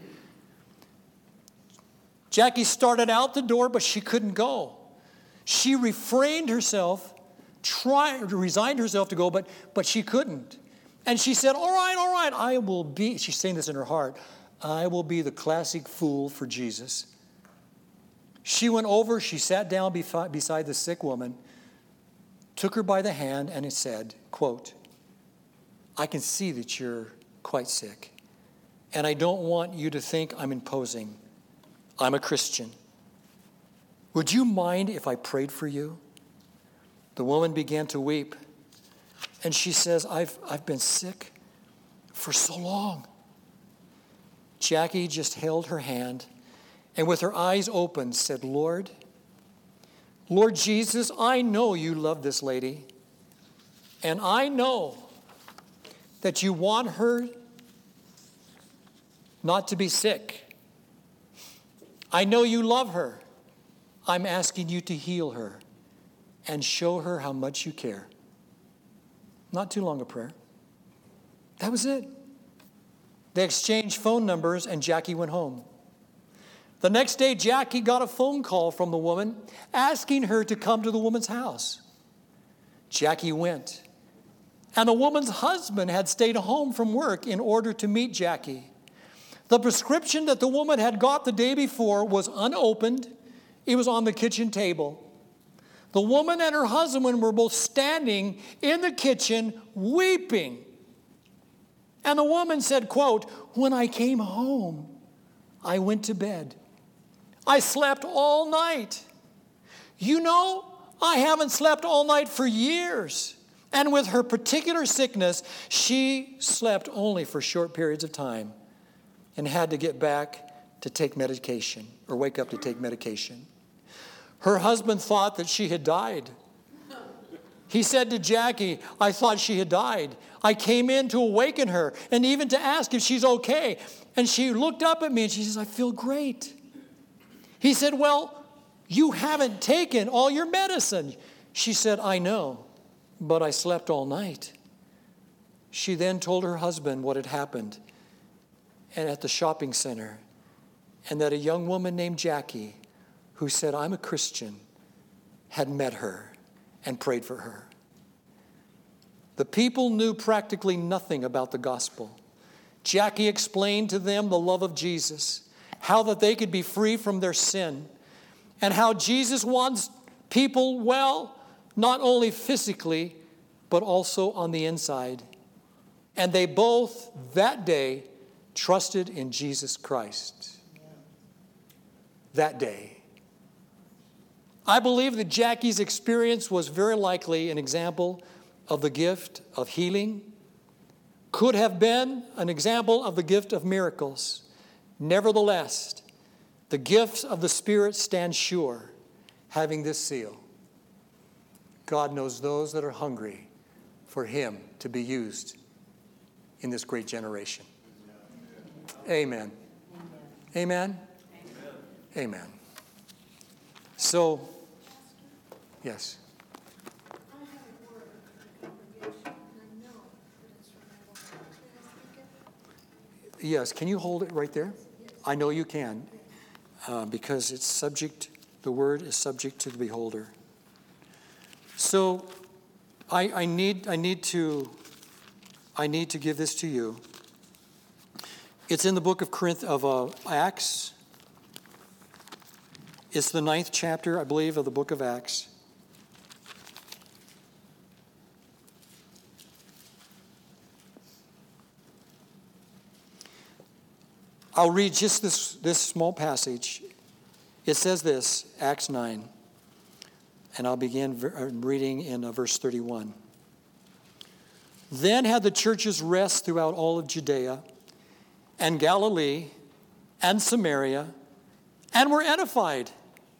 Jackie started out the door, but she couldn't go. She refrained herself, resigned herself to go, but she couldn't. And she said, all right, I will be, she's saying this in her heart, I will be the classic fool for Jesus. She went over, she sat down beside the sick woman, took her by the hand, and it said, quote, I can see that you're quite sick, and I don't want you to think I'm imposing. I'm a Christian. Would you mind if I prayed for you? The woman began to weep, and she says, I've been sick for so long. Jackie just held her hand, and with her eyes open said, Lord Jesus, I know you love this lady, and I know that you want her not to be sick. I know you love her. I'm asking you to heal her and show her how much you care. Not too long a prayer. That was it. They exchanged phone numbers, and Jackie went home. The next day, Jackie got a phone call from the woman asking her to come to the woman's house. Jackie went. And the woman's husband had stayed home from work in order to meet Jackie. The prescription that the woman had got the day before was unopened. It was on the kitchen table. The woman and her husband were both standing in the kitchen weeping. And the woman said, quote, when I came home, I went to bed. I slept all night. You know, I haven't slept all night for years. And with her particular sickness, she slept only for short periods of time and had to get back to take medication or wake up to take medication. Her husband thought that she had died. He said to Jackie, I thought she had died. I came in to awaken her and even to ask if she's okay. And she looked up at me and she says, I feel great. He said, well, you haven't taken all your medicine. She said, I know, but I slept all night. She then told her husband what had happened and at the shopping center, and that a young woman named Jackie, who said, I'm a Christian, had met her and prayed for her. The people knew practically nothing about the gospel. Jackie explained to them the love of Jesus, how that they could be free from their sin, and how Jesus wants people well, not only physically, but also on the inside. And they both that day trusted in Jesus Christ that day. I believe that Jackie's experience was very likely an example of the gift of healing, could have been an example of the gift of miracles. Nevertheless, the gifts of the Spirit stand sure, having this seal. God knows those that are hungry for Him to be used in this great generation. Amen. Amen. Amen. So, yes. Yes, can you hold it right there? I know you can, because it's subject, the word is subject to the beholder. So, I need to give this to you. It's in the book of Acts. It's the 9th chapter, I believe, of the book of Acts. I'll read just this small passage. It says this, Acts 9, and I'll begin reading in verse 31. Then had the churches rest throughout all of Judea and Galilee and Samaria, and were edified,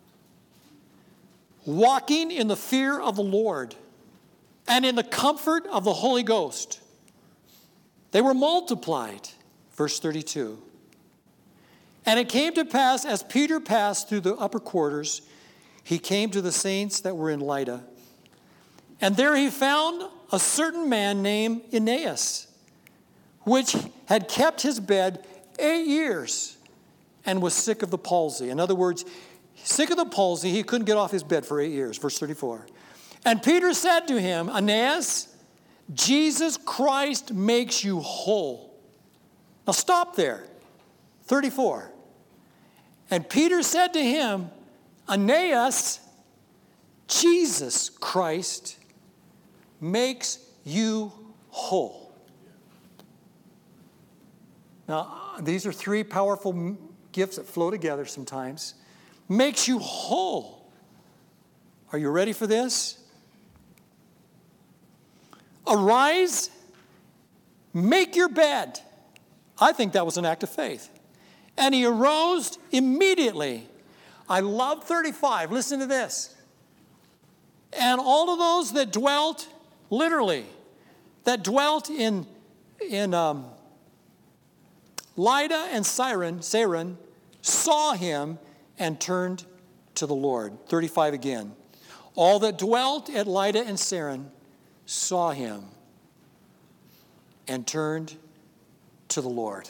walking in the fear of the Lord and in the comfort of the Holy Ghost. They were multiplied. Verse 32. And it came to pass, as Peter passed through the upper quarters, he came to the saints that were in Lydda. And there he found a certain man named Aeneas, which had kept his bed 8 years and was sick of the palsy. In other words, sick of the palsy, he couldn't get off his bed for 8 years. Verse 34. And Peter said to him, Aeneas, Jesus Christ makes you whole. Now stop there. 34. And Peter said to him, Aeneas, Jesus Christ makes you whole. Now, these are three powerful gifts that flow together sometimes. Makes you whole. Are you ready for this? Arise, make your bed. I think that was an act of faith. And he arose immediately. I love 35. Listen to this. And all of those that dwelt, literally, that dwelt in Lydda and Saron, saw him and turned to the Lord. 35 again. All that dwelt at Lydda and Saron saw him and turned to the Lord.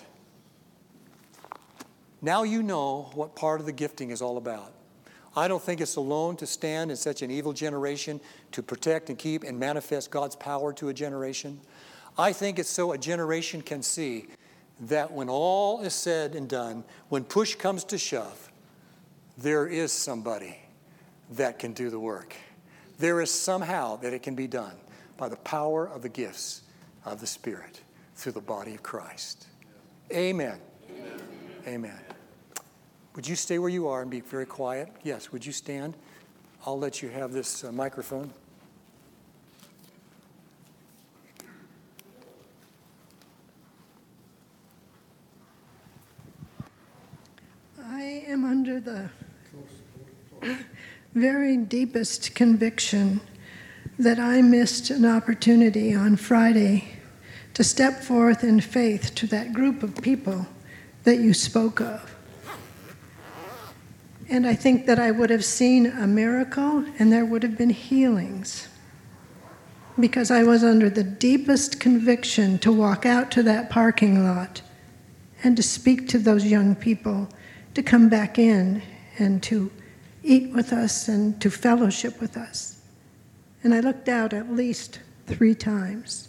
Now you know what part of the gifting is all about. I don't think it's alone to stand in such an evil generation to protect and keep and manifest God's power to a generation. I think it's so a generation can see that when all is said and done, when push comes to shove, there is somebody that can do the work. There is somehow that it can be done by the power of the gifts of the Spirit through the body of Christ. Amen. Amen. Amen. Would you stay where you are and be very quiet? Yes, would you stand? I'll let you have this microphone. I am under the very deepest conviction that I missed an opportunity on Friday to step forth in faith to that group of people that you spoke of. And I think that I would have seen a miracle and there would have been healings, because I was under the deepest conviction to walk out to that parking lot and to speak to those young people to come back in and to eat with us and to fellowship with us. And I looked out at least 3 times.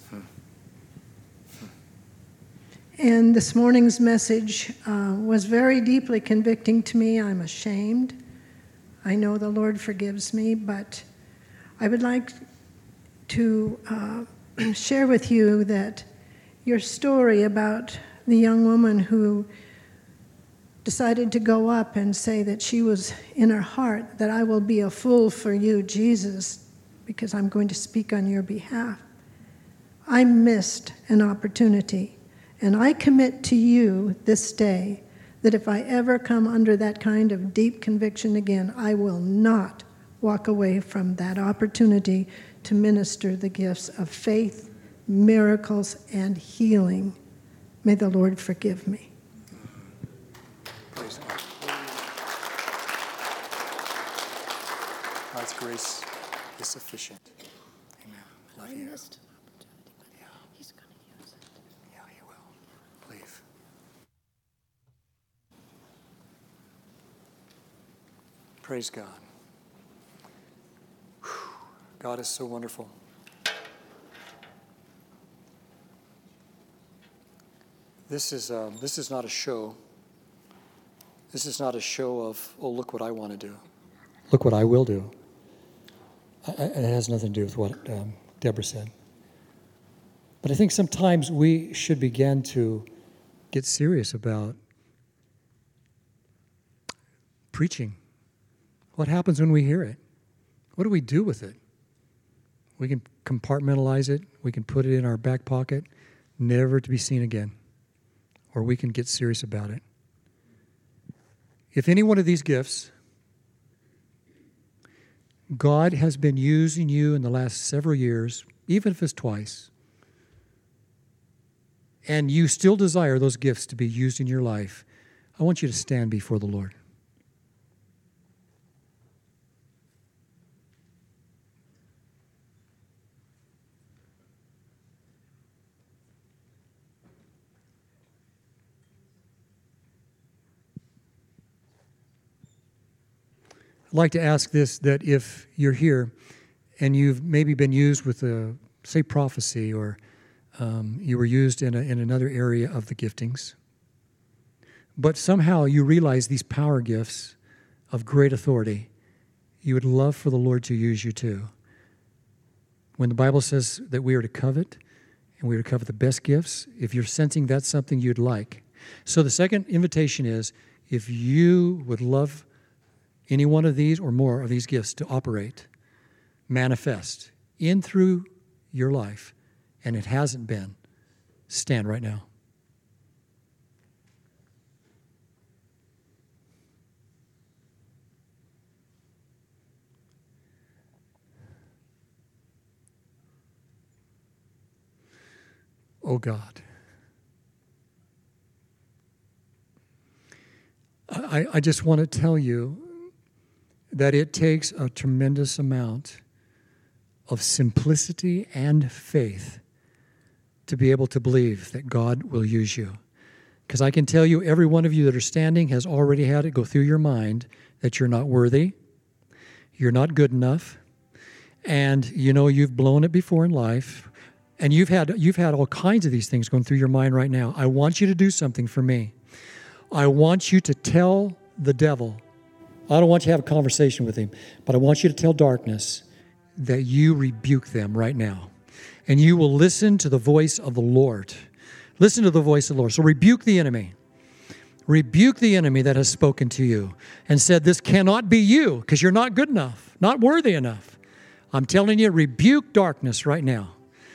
And this morning's message was very deeply convicting to me. I'm ashamed. I know the Lord forgives me, but I would like to share with you that your story about the young woman who decided to go up and say that she was in her heart that I will be a fool for you, Jesus, because I'm going to speak on your behalf. I missed an opportunity, and I commit to you this day that if I ever come under that kind of deep conviction again, I will not walk away from that opportunity to minister the gifts of faith, miracles, and healing. May the Lord forgive me. Praise God. God's grace is sufficient. Amen. Love you. Yeah. He's going to use it. Yeah, he will. Believe. Praise God. Whew. God is so wonderful. This is not a show. This is not a show of, oh, look what I want to do. Look what I will do. It has nothing to do with what Deborah said. But I think sometimes we should begin to get serious about preaching. What happens when we hear it? What do we do with it? We can compartmentalize it. We can put it in our back pocket, never to be seen again. Or we can get serious about it. If any one of these gifts, God has been using you in the last several years, even if it's twice, and you still desire those gifts to be used in your life, I want you to stand before the Lord. I'd like to ask this, that if you're here and you've maybe been used with, say, prophecy, or you were used in another area of the giftings, but somehow you realize these power gifts of great authority, you would love for the Lord to use you too. When the Bible says that we are to covet, and we are to covet the best gifts, if you're sensing that's something you'd like. So the second invitation is, if you would love any one of these or more of these gifts to operate, manifest in through your life, and it hasn't been, stand right now. Oh God. I just want to tell you that it takes a tremendous amount of simplicity and faith to be able to believe that God will use you. Because I can tell you, every one of you that are standing has already had it go through your mind that you're not worthy, you're not good enough, and you know you've blown it before in life, and you've had all kinds of these things going through your mind right now. I want you to do something for me. I want you to tell the devil, I don't want you to have a conversation with him, but I want you to tell darkness that you rebuke them right now. And you will listen to the voice of the Lord. Listen to the voice of the Lord. So rebuke the enemy. Rebuke the enemy that has spoken to you and said, this cannot be you because you're not good enough, not worthy enough. I'm telling you, rebuke darkness right now.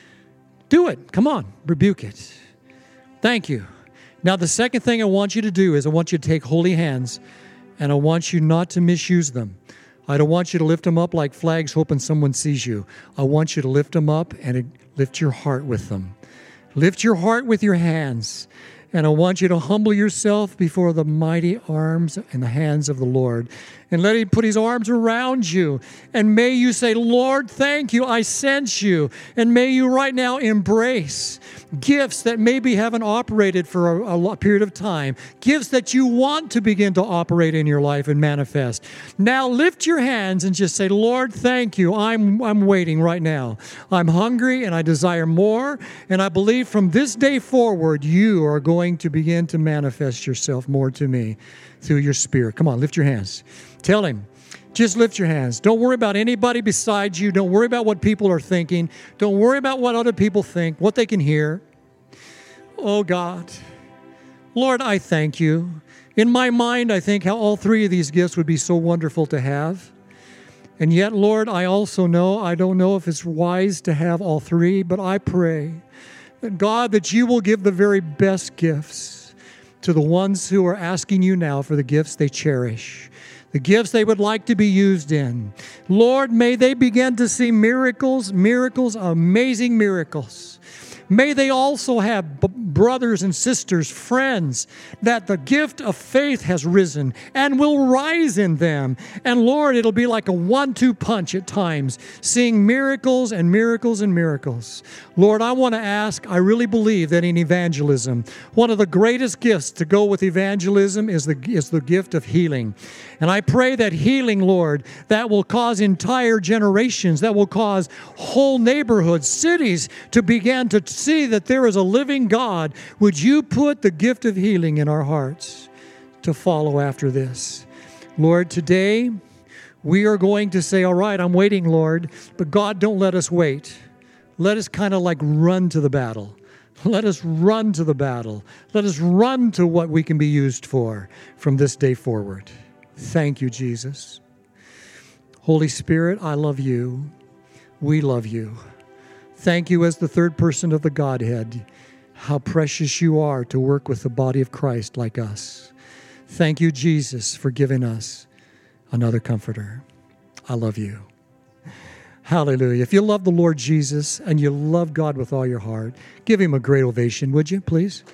Do it. Come on, rebuke it. Thank you. Now, the second thing I want you to do is I want you to take holy hands, and I want you not to misuse them. I don't want you to lift them up like flags hoping someone sees you. I want you to lift them up and lift your heart with them. Lift your heart with your hands. And I want you to humble yourself before the mighty arms and the hands of the Lord. And let Him put His arms around you. And may you say, Lord, thank you, I sense you. And may you right now embrace gifts that maybe haven't operated for a period of time. Gifts that you want to begin to operate in your life and manifest. Now lift your hands and just say, Lord, thank you. I'm waiting right now. I'm hungry and I desire more. And I believe from this day forward, you are going to begin to manifest yourself more to me through your Spirit. Come on, lift your hands. Tell Him. Just lift your hands. Don't worry about anybody besides you. Don't worry about what people are thinking. Don't worry about what other people think, what they can hear. Oh, God. Lord, I thank you. In my mind, I think how all three of these gifts would be so wonderful to have. And yet, Lord, I also know, I don't know if it's wise to have all three, but I pray that, God, that you will give the very best gifts to the ones who are asking you now for the gifts they cherish, the gifts they would like to be used in. Lord, may they begin to see miracles, amazing miracles. May they also have brothers and sisters, friends, that the gift of faith has risen and will rise in them. And Lord, it'll be like a 1-2 punch at times, seeing miracles and miracles and miracles. Lord, I want to ask, I really believe that in evangelism, one of the greatest gifts to go with evangelism is the gift of healing. And I pray that healing, Lord, that will cause entire generations, that will cause whole neighborhoods, cities to begin to see that there is a living God. Would you put the gift of healing in our hearts to follow after this? Lord, today we are going to say, all right, I'm waiting, Lord, but God, don't let us wait. Let us kind of like run to the battle. Let us run to the battle. Let us run to what we can be used for from this day forward. Thank you, Jesus. Holy Spirit, I love you. We love you. Thank you as the third person of the Godhead, how precious you are to work with the body of Christ like us. Thank you, Jesus, for giving us another comforter. I love you. Hallelujah. If you love the Lord Jesus and you love God with all your heart, give him a great ovation, would you, please?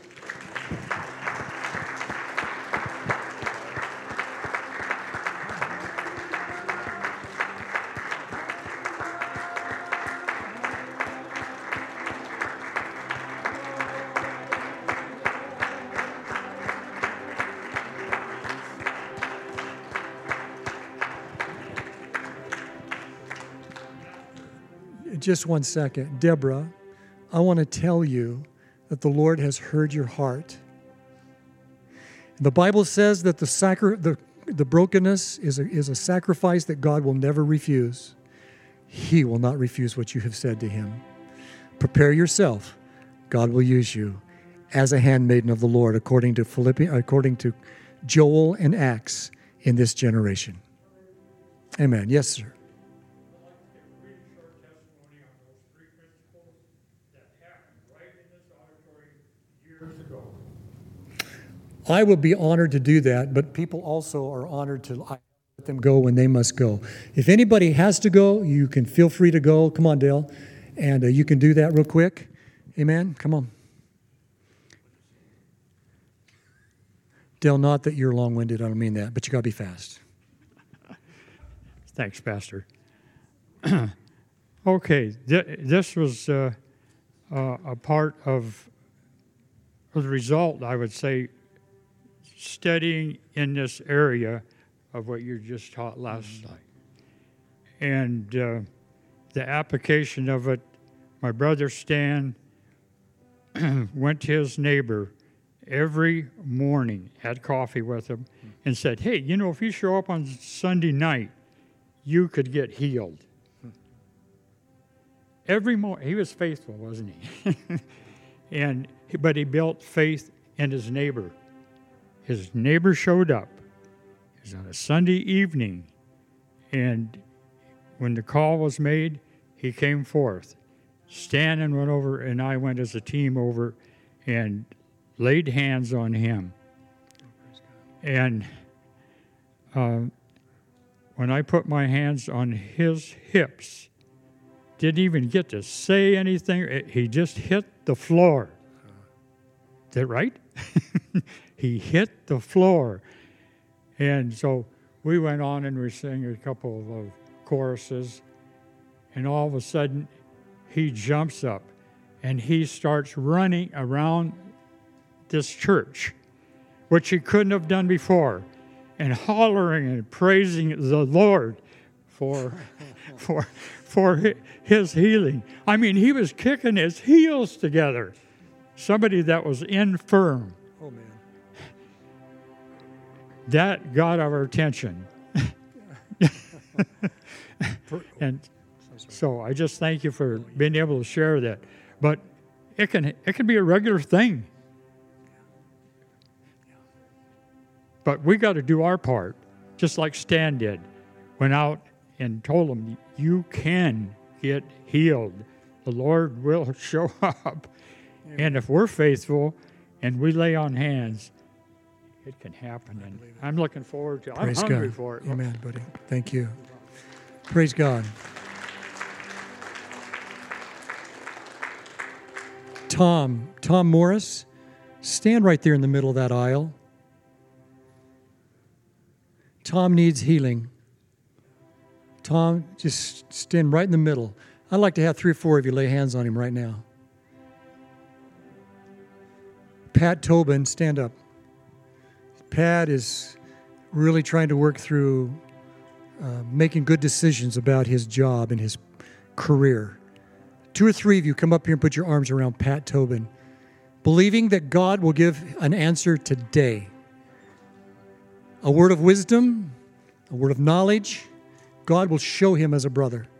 Just 1 second. Deborah, I want to tell you that the Lord has heard your heart. The Bible says that the brokenness is a sacrifice that God will never refuse. He will not refuse what you have said to him. Prepare yourself. God will use you as a handmaiden of the Lord, according to Joel and Acts in this generation. Amen. Yes, sir. I would be honored to do that, but people also are honored to let them go when they must go. If anybody has to go, you can feel free to go. Come on, Dale. And you can do that real quick. Amen. Come on. Dale, not that you're long-winded. I don't mean that, but you got to be fast. Thanks, Pastor. Okay, this was a part of the result, I would say, studying in this area of what you just taught last night. And the application of it, my brother Stan went to his neighbor every morning, had coffee with him, and said, hey, you know, if you show up on Sunday night, you could get healed. Every morning, he was faithful, wasn't he? But he built faith in his neighbor. His neighbor showed up. It was on a Sunday evening, and when the call was made, he came forth. Stan and went over, and I went as a team over and laid hands on him. And when I put my hands on his hips, didn't even get to say anything. He just hit the floor. Is that right? He hit the floor. And so we went on and we sang a couple of choruses. And all of a sudden, he jumps up and he starts running around this church, which he couldn't have done before, and hollering and praising the Lord for his healing. I mean, he was kicking his heels together. Somebody that was infirm. Oh, man. That got our attention. And so I just thank you for being able to share that. But it can be a regular thing. But we got to do our part, just like Stan did. Went out and told them, you can get healed. The Lord will show up. And if we're faithful and we lay on hands, it can happen. And I'm looking forward to it. I'm hungry for it. Amen, buddy. Thank you. Praise God. Tom Morris, stand right there in the middle of that aisle. Tom needs healing. Tom, just stand right in the middle. I'd like to have 3 or 4 of you lay hands on him right now. Pat Tobin, stand up. Pat is really trying to work through making good decisions about his job and his career. 2 or 3 of you come up here and put your arms around Pat Tobin, believing that God will give an answer today. A word of wisdom, a word of knowledge. God will show him as a brother.